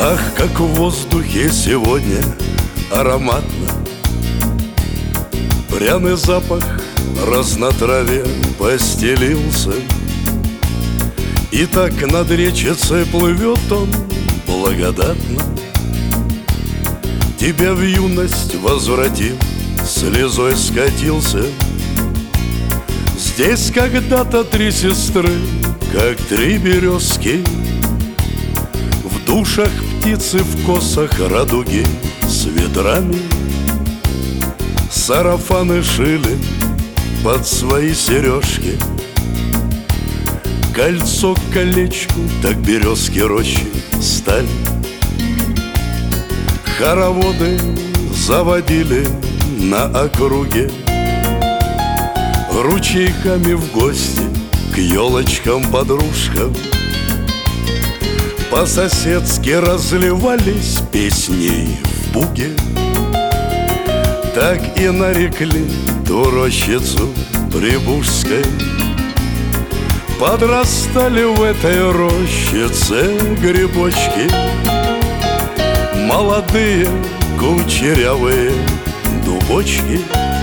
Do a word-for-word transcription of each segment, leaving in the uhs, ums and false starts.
Ах, как в воздухе сегодня ароматно, пряный запах разнотравья постелился. И так над речицей плывет он благодатно. Тебя в юность возвратил, слезой скатился. Здесь когда-то три сестры, как три березки, в душах птицы, в косах радуги с ветрами. Сарафаны шили под свои сережки, кольцо к колечку, так березки рощи стали. Хороводы заводили на округе, ручейками в гости к елочкам-подружкам. По-соседски разливались песней в буге. Так и нарекли ту рощицу Прибужской. Подрастали в этой рощице грибочки, молодые кучерявые дубочки.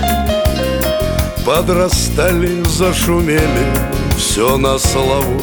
Подрастали, зашумели, все на славу,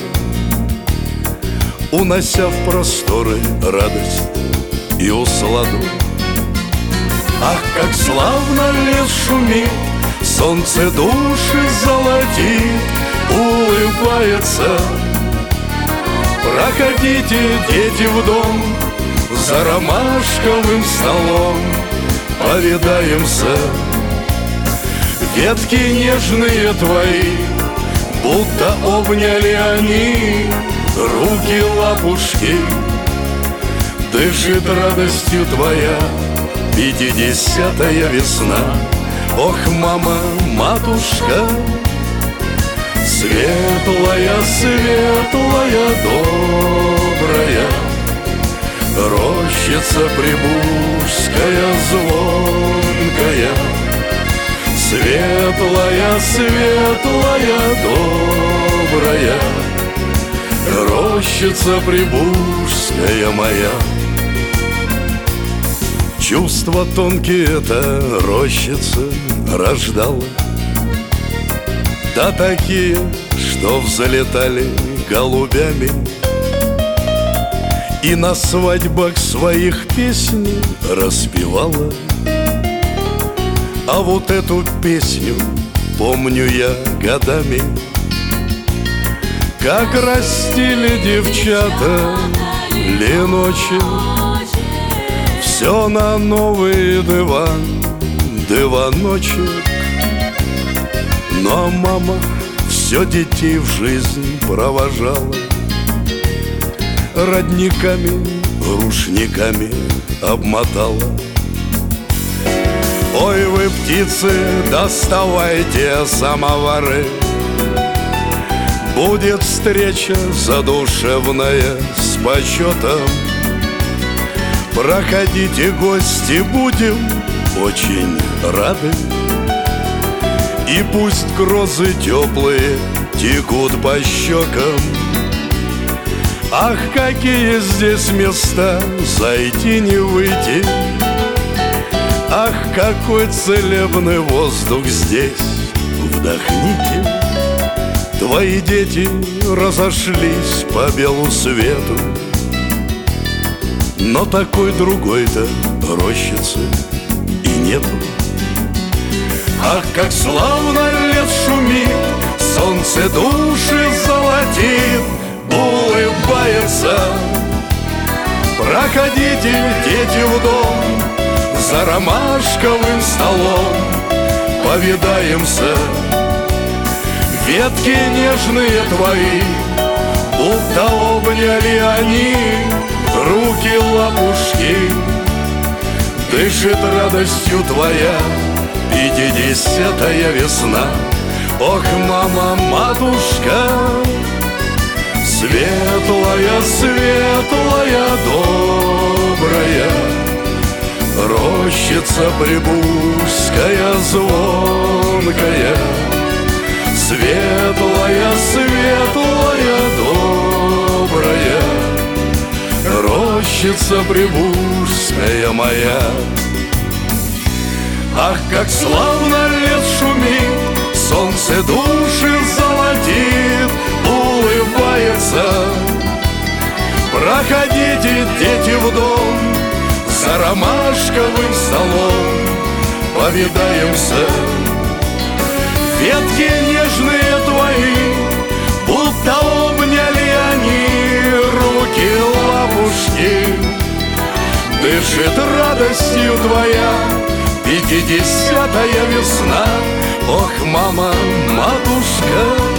унося в просторы радость и усладу. Ах, как славно лес шумит, солнце души золотит, улыбается. Проходите, дети, в дом, за ромашковым столом повидаемся. Ветки нежные твои, будто обняли они, руки лапушки. Дышит радостью твоя пятидесятая весна. Ох, мама, матушка, светлая, светлая, добрая, рощица Прибужская звонкая. Светлая, светлая, добрая, рощица Прибужская моя. Чувства тонкие эта рощица рождала, да такие, что взлетали голубями, и на свадьбах своих песни распевала. А вот эту песню помню я годами, как растили девчата леночек. Все на новый диван, диваночек. Но мама все детей в жизнь провожала, родниками, рушниками обмотала. Ой, вы, птицы, доставайте самовары, будет встреча задушевная с почетом. Проходите, гости, будем очень рады. И пусть грозы теплые текут по щекам. Ах, какие здесь места, зайти не выйти. Ах, какой целебный воздух здесь, вдохните. Твои дети разошлись по белу свету, но такой другой-то рощицы и нету. Ах, как славно лес шумит, солнце души золотит, улыбается. Проходите, дети, в дом, за ромашковым столом повидаемся. Ветки нежные твои, будто обняли они, руки лапушки. Дышит радостью твоя пятидесятая весна. Ох, мама, матушка, светлая, светлая, добрая, рощица Прибужская звонкая. Светлая, светлая, добрая, рощица плачется Приволжская моя. Ах, как славно лес шумит, солнце души золотит, улыбается. Проходите, дети, в дом, за ромашковым столом повидаемся. Ветки нежные твои, будто обняли они руки лапушки. Дышит радостью твоя пятидесятая весна. Ох, мама, матушка,